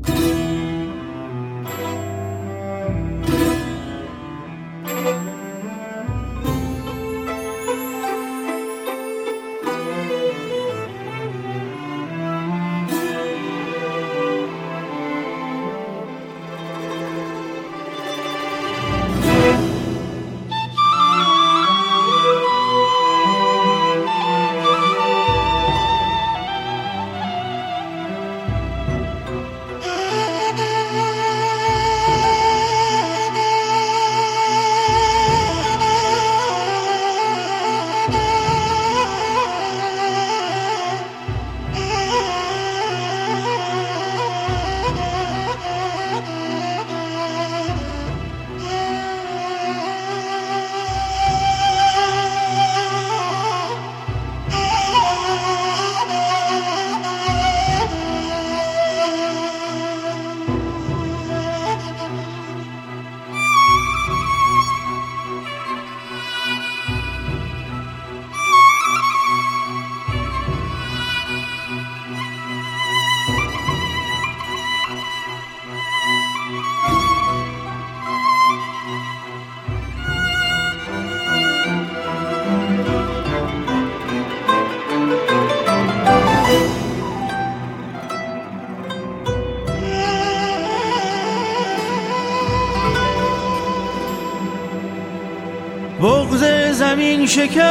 بغض زمین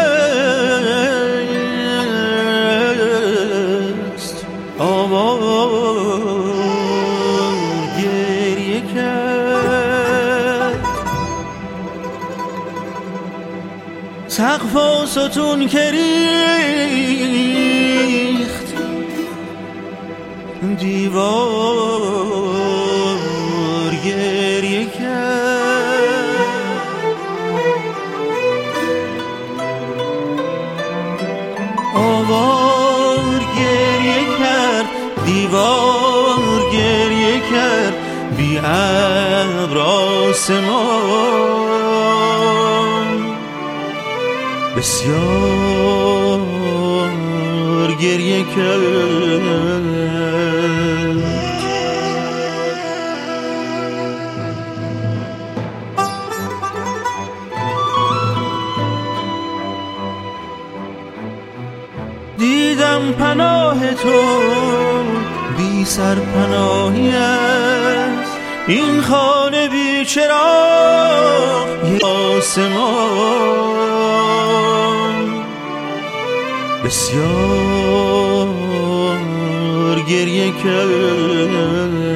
شکست، آوار گریه کرد، سقف و ستون که ریخت، دیوار گریه کرد، آوار گریه کرد، دیوار گریه کرد، بی ابر آسمان بسیار گریه کرد. دیدم پناه تو بی سرپناهی است، این خانه بی چراغ آسمان بسیار گریه کرد.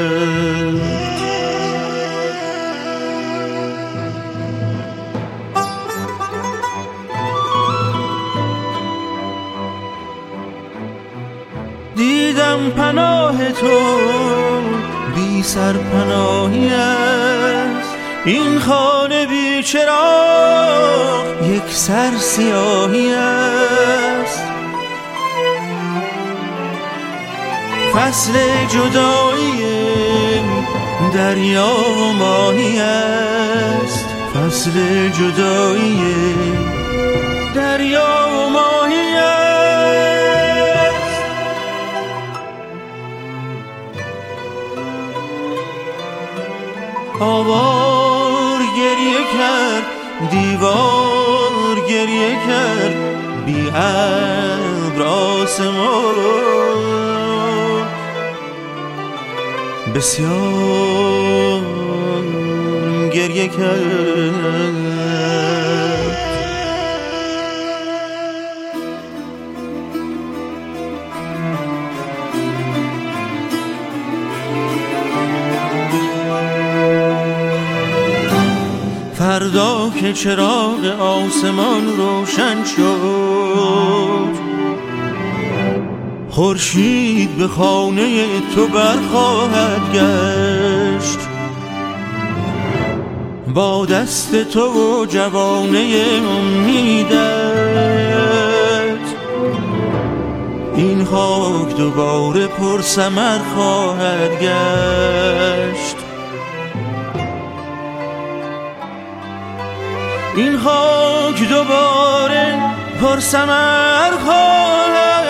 دیدم پناه تو بی سرپناهی است، این خانه بی چراغ یک سر سیاهی است، فصل جدایی دریا و ماهی است، فصل جدایی دریا و ماهی است. آوار گریه کرد، دیوار گریه کرد، بی ابر آسمان بسیار گریه کرد. فردا که چراغ آسمان روشن شد، خورشید به خانه تو برخواهد گشت، با دست تو و جوانه امیدت این خاک دوباره پر ثمر خواهد گشت، این خاک دوباره پر ثمر خواهد